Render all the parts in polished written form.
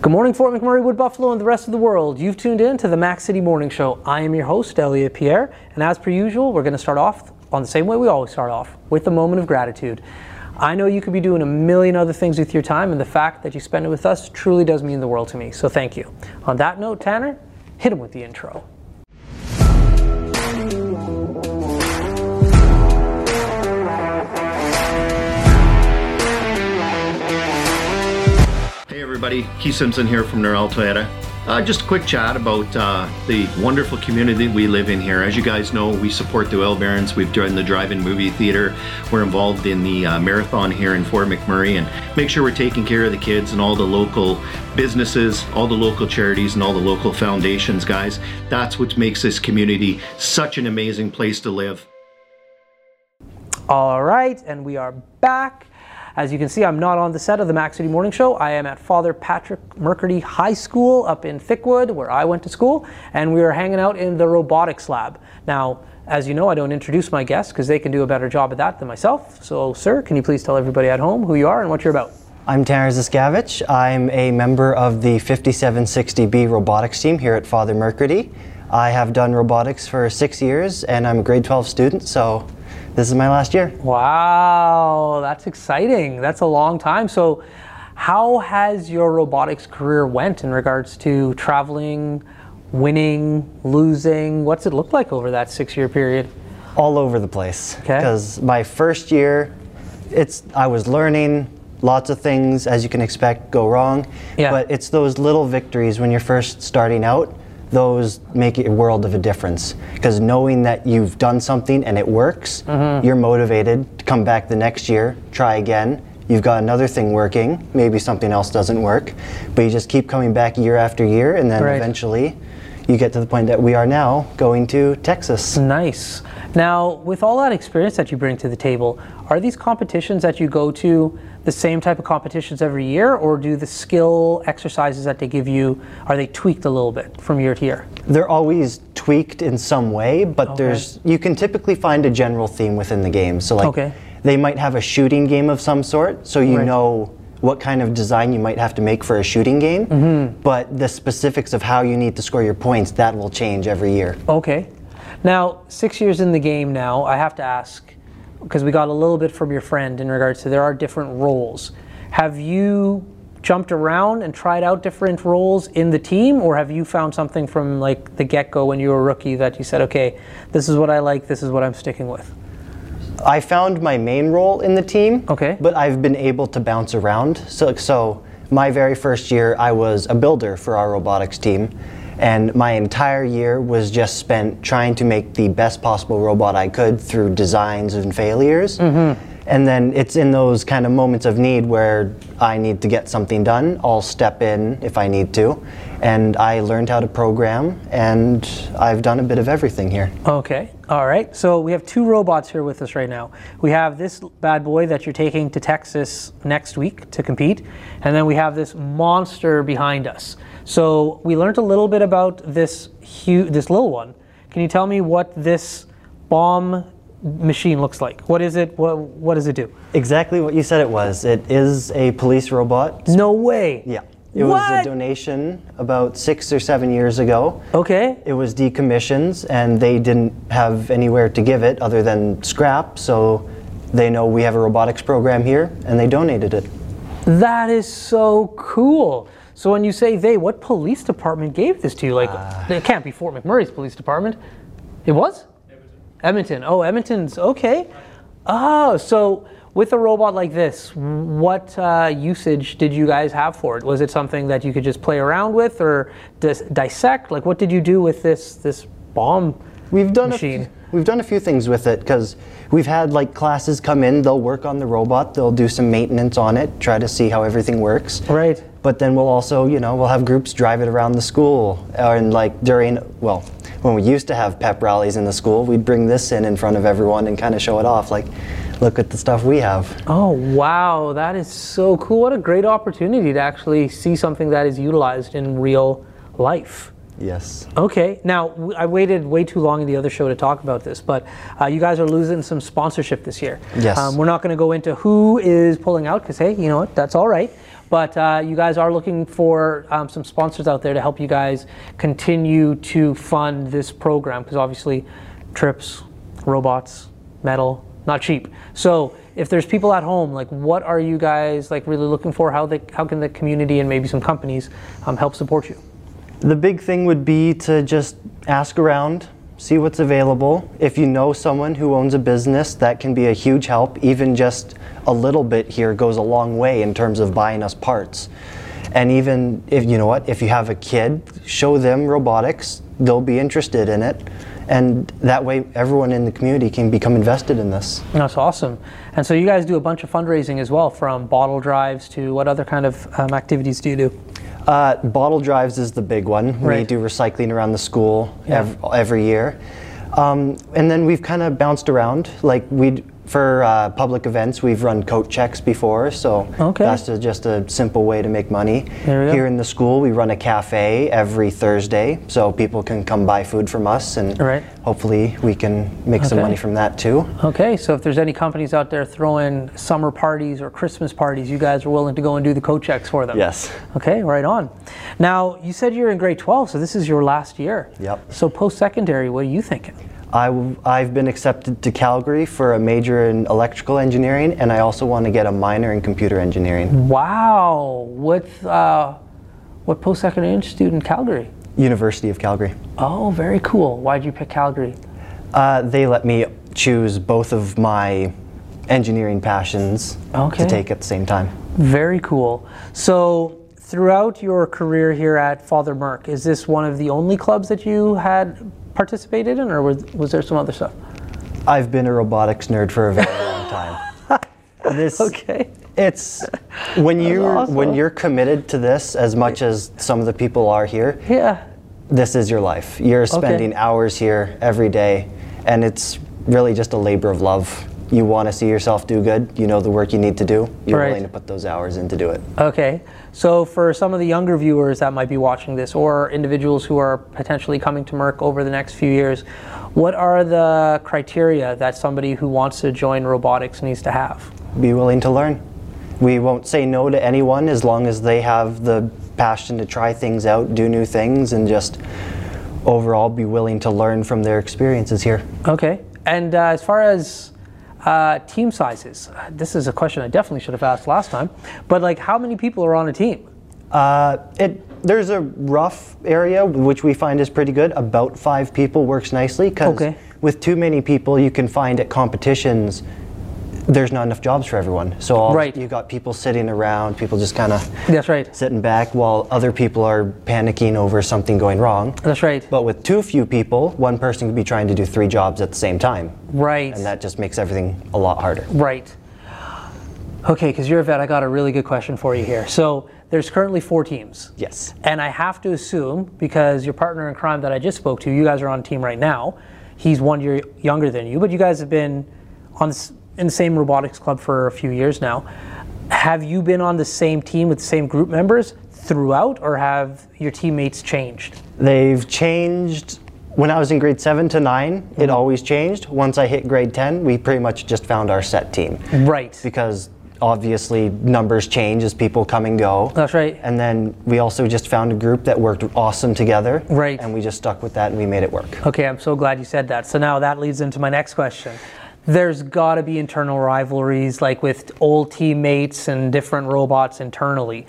Good morning, Fort McMurray, Wood Buffalo, and the rest of the world. You've tuned in to the Mac City Morning Show. I am your host, Elliot Pierre, and as per usual, we're going to start off on the same way we always start off, with a moment of gratitude. I know you could be doing a million other things with your time, and the fact that you spend it with us truly does mean the world to me, so thank you. On that note, Tanner, hit him with the intro. Hey everybody, Keith Simpson here from Norel Toyota. Just a quick chat about the wonderful community we live in here. As you guys know, we support the Oil Barons. We've joined the drive-in movie theater. We're involved in the marathon here in Fort McMurray and make sure we're taking care of the kids and all the local businesses, all the local charities and all the local foundations, guys. That's what makes this community such an amazing place to live. All right, and we are back. As you can see, I'm not on the set of the Mac City Morning Show. I am at Father Patrick McCurdy High School up in Thickwood, where I went to school, and we are hanging out in the robotics lab. Now, as you know, I don't introduce my guests because they can do a better job at that than myself. So, sir, can you please tell everybody at home who you are and what you're about? I'm Tanner Zaskavich. I'm a member of the 5760B robotics team here at Father McCurdy. I have done robotics for 6 years, and I'm a grade 12 student, so this is my last year. Wow, that's exciting. That's a long time. So how has your robotics career went in regards to traveling, winning, losing? What's it look like over that 6-year period? All over the place. Okay. Because my first year, I was learning, lots of things, as you can expect, go wrong. Yeah. But it's those little victories when you're first starting out, those make a world of a difference, because knowing that you've done something and it works, you're motivated to come back the next year, try again. You've got another thing working, maybe something else doesn't work, but you just keep coming back year after year, and then eventually you get to the point that we are now going to Texas. Nice. Now, with all that experience that you bring to the table, are these competitions that you go to the same type of competitions every year, or do the skill exercises that they give you, are they tweaked a little bit from year to year? They're always tweaked in some way, but you can typically find a general theme within the game. So like they might have a shooting game of some sort, so you know what kind of design you might have to make for a shooting game, but the specifics of how you need to score your points, that will change every year. Okay. Now, 6 years in the game now, I have to ask, because we got a little bit from your friend in regards to there are different roles. Have you jumped around and tried out different roles in the team, or have you found something from like the get-go when you were a rookie that you said, okay, this is what I like, this is what I'm sticking with? I found my main role in the team, but I've been able to bounce around. So my very first year, I was a builder for our robotics team. And my entire year was just spent trying to make the best possible robot I could through designs and failures. And then it's in those kind of moments of need where I need to get something done, I'll step in if I need to. And I learned how to program, and I've done a bit of everything here. Okay, all right. So we have two robots here with us right now. We have this bad boy that you're taking to Texas next week to compete, and then we have this monster behind us. So we learned a little bit about this little one. Can you tell me what this bomb machine looks like? What is it? What does it do? Exactly what you said it was. It is a police robot. No way. Yeah. It was a donation about 6 or 7 years ago. Okay. It was decommissioned, and they didn't have anywhere to give it other than scrap, so they know we have a robotics program here, and they donated it. That is so cool. So when you say they, what police department gave this to you? Like, it can't be Fort McMurray's police department. It was? Edmonton. Oh, Edmonton's, okay. Oh, so with a robot like this, what usage did you guys have for it? Was it something that you could just play around with or dissect? Like, what did you do with this bomb machine? We've done a few things with it, because we've had like classes come in, they'll work on the robot, they'll do some maintenance on it, try to see how everything works. Right. But then we'll also, we'll have groups drive it around the school, and like when we used to have pep rallies in the school, we'd bring this in front of everyone and kind of show it off, like, look at the stuff we have. Oh, wow, that is so cool. What a great opportunity to actually see something that is utilized in real life. Yes. Okay, now I waited way too long in the other show to talk about this, but you guys are losing some sponsorship this year. Yes. We're not going to go into who is pulling out, because hey, you know what, that's all right. but you guys are looking for some sponsors out there to help you guys continue to fund this program, because obviously trips, robots, metal, not cheap. So if there's people at home, like what are you guys like really looking for? How can the community and maybe some companies help support you? The big thing would be to just ask around, see what's available. If you know someone who owns a business, that can be a huge help. Even just a little bit here goes a long way in terms of buying us parts. And even if, you know what, if you have a kid, show them robotics, they'll be interested in it. And that way everyone in the community can become invested in this. That's awesome. And so you guys do a bunch of fundraising as well, from bottle drives to what other kind of activities do you do? Bottle drives is the big one. Right. We do recycling around the school every year. And then we've kind of bounced around. Like for public events, we've run coat checks before, so that's just a simple way to make money. Here in the school, we run a cafe every Thursday, so people can come buy food from us, and hopefully we can make some money from that too. Okay, so if there's any companies out there throwing summer parties or Christmas parties, you guys are willing to go and do the coat checks for them? Yes. Okay, right on. Now, you said you're in grade 12, so this is your last year. Yep. So post-secondary, what are you thinking? I've been accepted to Calgary for a major in electrical engineering, and I also want to get a minor in computer engineering. Wow! What post-secondary institute in Calgary? University of Calgary. Oh, very cool. Why'd you pick Calgary? They let me choose both of my engineering passions to take at the same time. Very cool. So throughout your career here at Father Merck, is this one of the only clubs that you had participated in, or was there some other stuff? I've been a robotics nerd for a very long time. It's when you're committed to this as much as some of the people are here. Yeah. This is your life. You're spending hours here every day, and it's really just a labor of love. You want to see yourself do good. You know the work you need to do. You're willing to put those hours in to do it. Okay. So for some of the younger viewers that might be watching this, or individuals who are potentially coming to Merck over the next few years, what are the criteria that somebody who wants to join robotics needs to have? Be willing to learn. We won't say no to anyone as long as they have the passion to try things out, do new things, and just overall be willing to learn from their experiences here. Okay. And as far as team sizes, this is a question I definitely should have asked last time, but like how many people are on a team? There's a rough area which we find is pretty good. About 5 people works nicely, because with too many people you can find at competitions there's not enough jobs for everyone. So you got people sitting around, people just kind of sitting back while other people are panicking over something going wrong. That's right. But with too few people, one person could be trying to do 3 jobs at the same time. Right. And that just makes everything a lot harder. Right. Okay, because you're a vet, I got a really good question for you here. So there's currently 4 teams. Yes. And I have to assume, because your partner in crime that I just spoke to, you guys are on a team right now. He's 1 year younger than you, but you guys have been in the same robotics club for a few years now. Have you been on the same team with the same group members throughout, or have your teammates changed? They've changed. When I was in grade 7 to 9, it always changed. Once I hit grade 10, we pretty much just found our set team. Right. Because obviously numbers change as people come and go. That's right. And then we also just found a group that worked awesome together. Right. And we just stuck with that and we made it work. Okay, I'm so glad you said that. So now that leads into my next question. There's got to be internal rivalries, like with old teammates and different robots internally.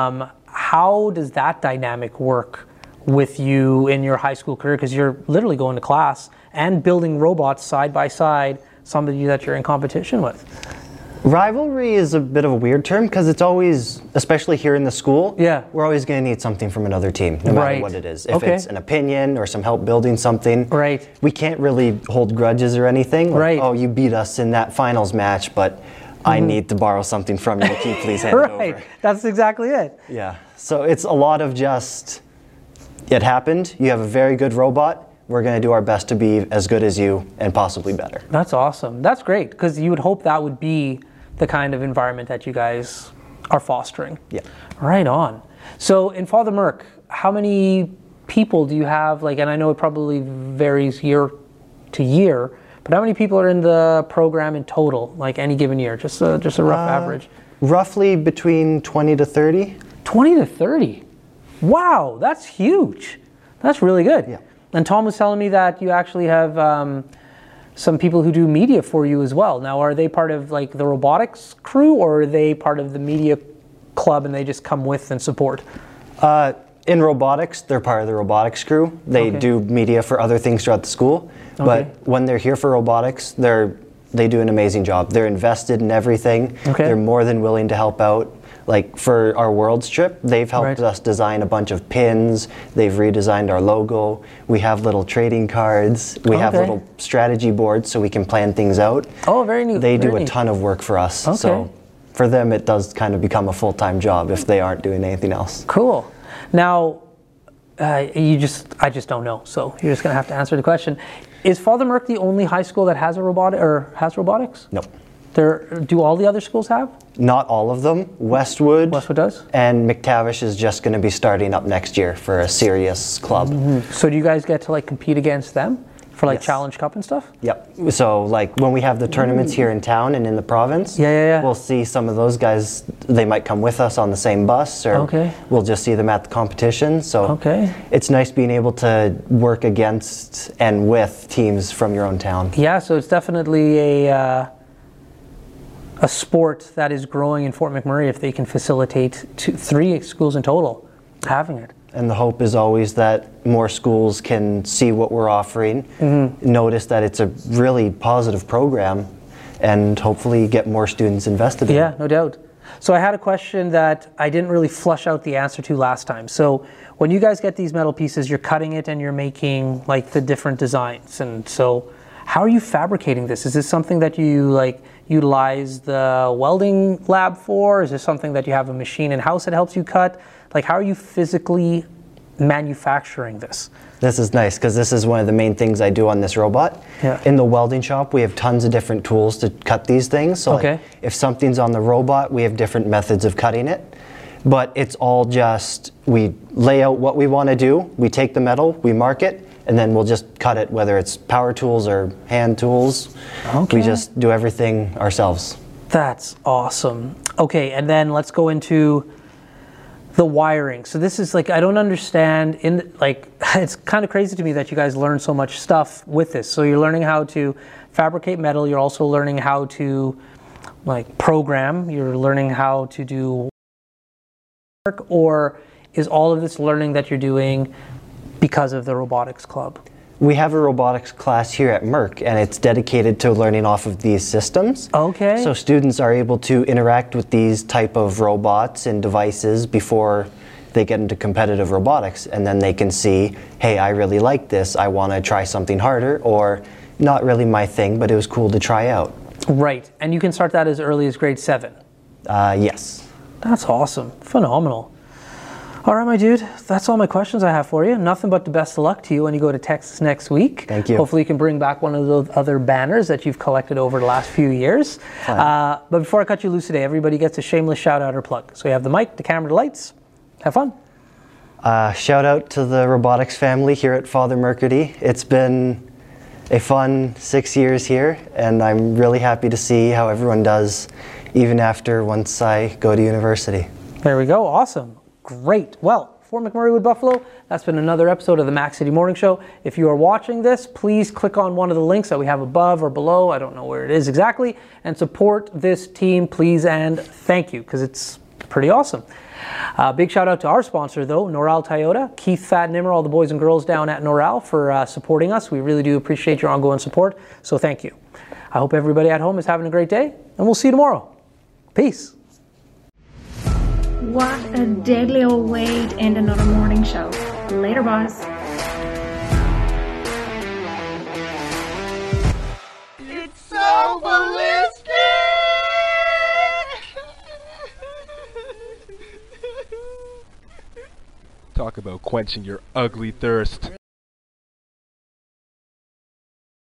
How does that dynamic work with you in your high school career? Because you're literally going to class and building robots side by side, somebody that you're in competition with. Rivalry is a bit of a weird term, because it's always, especially here in the school, we're always going to need something from another team, no matter what it is. If it's an opinion or some help building something, we can't really hold grudges or anything. Like, oh, you beat us in that finals match, but I need to borrow something from you. Can you please hand it over? That's exactly it. Yeah. So it's a lot of just, it happened, you have a very good robot, we're going to do our best to be as good as you and possibly better. That's awesome. That's great, because you would hope that would be the kind of environment that you guys are fostering. Yeah. Right on. So in Father Merck, how many people do you have? Like, and I know it probably varies year to year, but how many people are in the program in total, like any given year? Just a rough average. Roughly between 20 to 30. 20 to 30. Wow, that's huge. That's really good. Yeah. And Tom was telling me that you actually have some people who do media for you as well. Now, are they part of like the robotics crew, or are they part of the media club and they just come with and support? In robotics, they're part of the robotics crew. They do media for other things throughout the school. But when they're here for robotics, they do an amazing job. They're invested in everything. They're more than willing to help out. Like for our Worlds trip, they've helped us design a bunch of pins. They've redesigned our logo. We have little trading cards. We have little strategy boards so we can plan things out. Oh, very neat. They do a ton of work for us. So for them, it does kind of become a full-time job if they aren't doing anything else. Cool. Now, I just don't know. So you're just gonna have to answer the question. Is Father Merck the only high school that has a has robotics? No. Do all the other schools have? Not all of them. Westwood does. And McTavish is just going to be starting up next year for a serious club. So do you guys get to like compete against them for like Challenge Cup and stuff? Yep. So like when we have the tournaments here in town and in the province, we'll see some of those guys. They might come with us on the same bus, or we'll just see them at the competition. So it's nice being able to work against and with teams from your own town. Yeah. So it's definitely a sport that is growing in Fort McMurray if they can facilitate 3 schools in total having it. And the hope is always that more schools can see what we're offering, notice that it's a really positive program, and hopefully get more students invested in it. Yeah, no doubt. So I had a question that I didn't really flush out the answer to last time. So when you guys get these metal pieces, you're cutting it and you're making like the different designs. And so how are you fabricating this? Is this something that you like utilize the welding lab for? Is this something that you have a machine in-house that helps you cut? Like, how are you physically manufacturing this? This is nice because this is one of the main things I do on this robot. In the welding shop, we have tons of different tools to cut these things. So like, if something's on the robot, we have different methods of cutting it. But it's all just, we lay out what we want to do, we take the metal, we mark it, and then we'll just cut it, whether it's power tools or hand tools. We just do everything ourselves. That's awesome. Okay, and then let's go into the wiring. So this is like, I don't understand, it's kind of crazy to me that you guys learn so much stuff with this. So you're learning how to fabricate metal, you're also learning how to like program, you're learning how to do work, or is all of this learning that you're doing because of the robotics club? We have a robotics class here at Merck, and it's dedicated to learning off of these systems. So students are able to interact with these type of robots and devices before they get into competitive robotics, and then they can see, hey, I really like this, I want to try something harder, or not really my thing, but it was cool to try out. Right, and you can start that as early as grade 7? Yes. That's awesome, phenomenal. All right, my dude, that's all my questions I have for you. Nothing but the best of luck to you when you go to Texas next week. Thank you. Hopefully you can bring back one of those other banners that you've collected over the last few years. But before I cut you loose today, everybody gets a shameless shout out or plug. So you have the mic, the camera, the lights. Have fun. Shout out to the robotics family here at Father Mercady. It's been a fun 6 years here, and I'm really happy to see how everyone does even after once I go to university. There we go, awesome. Great. Well, for McMurray Wood Buffalo, that's been another episode of the Mac City Morning Show. If you are watching this, please click on one of the links that we have above or below. I don't know where it is exactly. And support this team, please, and thank you, because it's pretty awesome. Big shout out to our sponsor, though, Noral Toyota, Keith, Fat, and Nimmer, all the boys and girls down at Noral for supporting us. We really do appreciate your ongoing support, so thank you. I hope everybody at home is having a great day, and we'll see you tomorrow. Peace. What a deadly old way to end another morning show. Later, boss. It's so ballistic! Talk about quenching your ugly thirst.